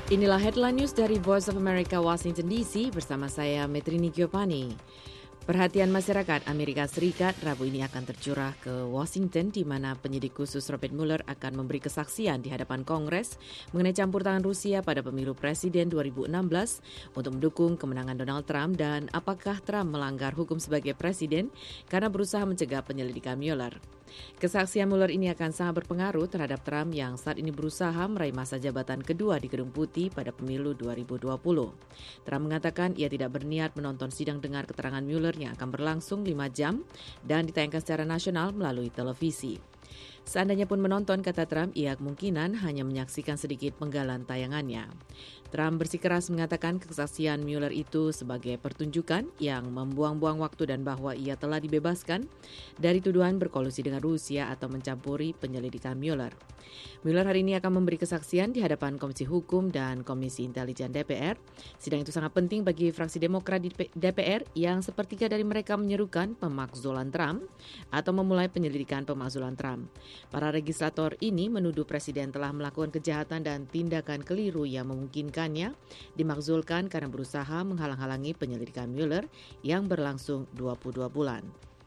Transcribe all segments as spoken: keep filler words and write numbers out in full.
Inilah headline news dari Voice of America Washington D C bersama saya Metrini Giovanni. Perhatian masyarakat Amerika Serikat Rabu ini akan tercurah ke Washington di mana penyidik khusus Robert Mueller akan memberi kesaksian di hadapan Kongres mengenai campur tangan Rusia pada pemilu presiden dua ribu enam belas untuk mendukung kemenangan Donald Trump dan apakah Trump melanggar hukum sebagai presiden karena berusaha mencegah penyelidikan Mueller. Kesaksian Mueller ini akan sangat berpengaruh terhadap Trump yang saat ini berusaha meraih masa jabatan kedua di Gedung Putih pada pemilu dua ribu dua puluh. Trump mengatakan ia tidak berniat menonton sidang dengar keterangan Mueller yang akan berlangsung lima jam dan ditayangkan secara nasional melalui televisi. Seandainya pun menonton, kata Trump, ia kemungkinan hanya menyaksikan sedikit penggalan tayangannya. Trump bersikeras mengatakan kesaksian Mueller itu sebagai pertunjukan yang membuang-buang waktu dan bahwa ia telah dibebaskan dari tuduhan berkolusi dengan Rusia atau mencampuri penyelidikan Mueller. Mueller hari ini akan memberi kesaksian di hadapan Komisi Hukum dan Komisi Intelijen D P R. Sidang itu sangat penting bagi fraksi Demokrat di D P R yang sepertiga dari mereka menyerukan pemakzulan Trump atau memulai penyelidikan pemakzulan Trump. Para legislator ini menuduh Presiden telah melakukan kejahatan dan tindakan keliru yang memungkinkannya dimakzulkan karena berusaha menghalang-halangi penyelidikan Mueller yang berlangsung dua puluh dua bulan.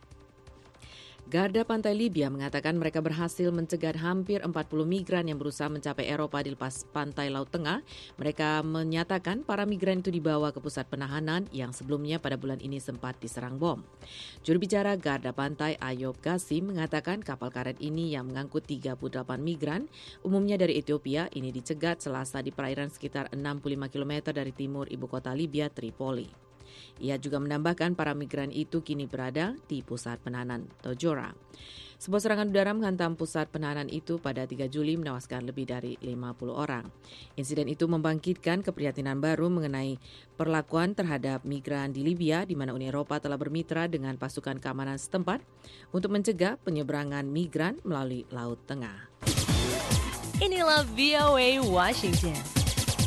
Garda Pantai Libya mengatakan mereka berhasil mencegat hampir empat puluh migran yang berusaha mencapai Eropa di lepas pantai Laut Tengah. Mereka menyatakan para migran itu dibawa ke pusat penahanan yang sebelumnya pada bulan ini sempat diserang bom. Juru bicara Garda Pantai Ayub Qasim mengatakan kapal karet ini yang mengangkut tiga puluh delapan migran, umumnya dari Ethiopia, ini dicegat Selasa di perairan sekitar enam puluh lima kilometer dari timur ibu kota Libya, Tripoli. Ia juga menambahkan para migran itu kini berada di pusat penahanan Tojora. Sebuah serangan udara menghantam pusat penahanan itu pada tiga Juli menewaskan lebih dari lima puluh orang. Insiden itu membangkitkan keprihatinan baru mengenai perlakuan terhadap migran di Libya di mana Uni Eropa telah bermitra dengan pasukan keamanan setempat untuk mencegah penyeberangan migran melalui Laut Tengah. Inilah V O A Washington.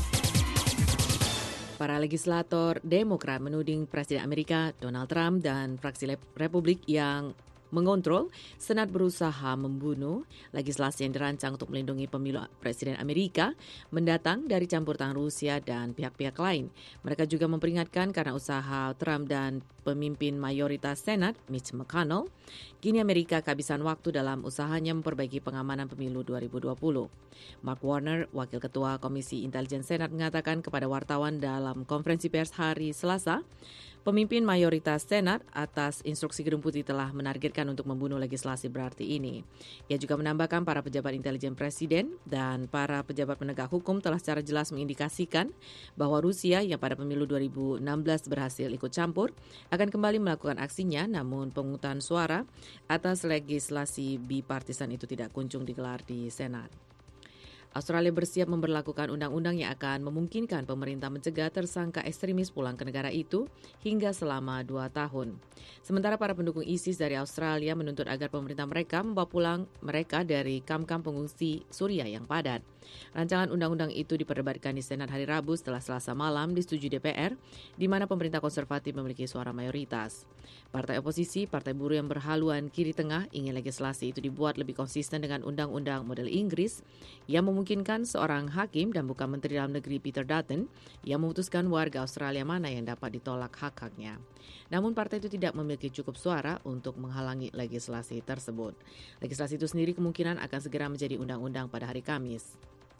Para legislator Demokrat menuding Presiden Amerika Donald Trump dan fraksi Republik yang mengontrol Senat berusaha membunuh legislasi yang dirancang untuk melindungi pemilu Presiden Amerika mendatang dari campur tangan Rusia dan pihak-pihak lain. Mereka juga memperingatkan karena usaha Trump dan pemimpin mayoritas Senat Mitch McConnell, kini Amerika kehabisan waktu dalam usahanya memperbaiki pengamanan pemilu dua ribu dua puluh. Mark Warner, Wakil Ketua Komisi Intelijen Senat, mengatakan kepada wartawan dalam konferensi pers hari Selasa, pemimpin mayoritas Senat atas instruksi Gedung Putih telah menargetkan untuk membunuh legislasi berarti ini. Ia juga menambahkan para pejabat intelijen presiden dan para pejabat penegak hukum telah secara jelas mengindikasikan bahwa Rusia yang pada pemilu dua ribu enam belas berhasil ikut campur akan kembali melakukan aksinya, namun pemungutan suara atas legislasi bipartisan itu tidak kunjung digelar di Senat. Australia bersiap memberlakukan undang-undang yang akan memungkinkan pemerintah mencegah tersangka ekstremis pulang ke negara itu hingga selama dua tahun. Sementara para pendukung ISIS dari Australia menuntut agar pemerintah mereka membawa pulang mereka dari kamp-kamp pengungsi Suriah yang padat. Rancangan undang-undang itu diperdebatkan di Senat hari Rabu setelah Selasa malam disetujui D P R, di mana pemerintah konservatif memiliki suara mayoritas. Partai oposisi, Partai Buruh yang berhaluan kiri tengah, ingin legislasi itu dibuat lebih konsisten dengan undang-undang model Inggris yang memungkinkan Memungkinkan seorang hakim dan bukan Menteri Dalam Negeri Peter Dutton yang memutuskan warga Australia mana yang dapat ditolak hak-haknya. Namun partai itu tidak memiliki cukup suara untuk menghalangi legislasi tersebut. Legislasi itu sendiri kemungkinan akan segera menjadi undang-undang pada hari Kamis.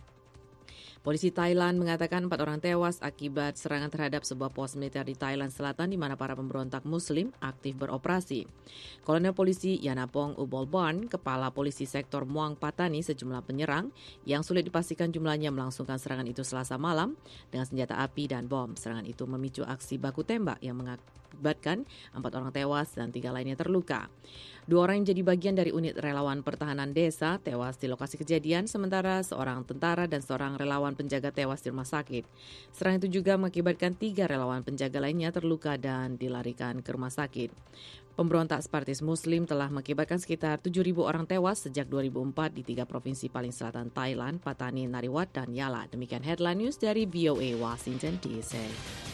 Polisi Thailand mengatakan empat orang tewas akibat serangan terhadap sebuah pos militer di Thailand Selatan di mana para pemberontak Muslim aktif beroperasi. Kolonel Polisi Yanapong Ubolban, Kepala Polisi Sektor Muang Patani, sejumlah penyerang yang sulit dipastikan jumlahnya melangsungkan serangan itu Selasa malam dengan senjata api dan bom. Serangan itu memicu aksi baku tembak yang mengakibatkan empat orang tewas dan tiga lainnya terluka. Dua orang yang jadi bagian dari unit relawan pertahanan desa tewas di lokasi kejadian, sementara seorang tentara dan seorang relawan penjaga tewas di rumah sakit. Serangan itu juga mengakibatkan tiga relawan penjaga lainnya terluka dan dilarikan ke rumah sakit. Pemberontak separatis Muslim telah mengakibatkan sekitar tujuh ribu orang tewas sejak dua ribu empat di tiga provinsi paling selatan Thailand, Patani, Nariwat, dan Yala. Demikian headline news dari V O A Washington D C.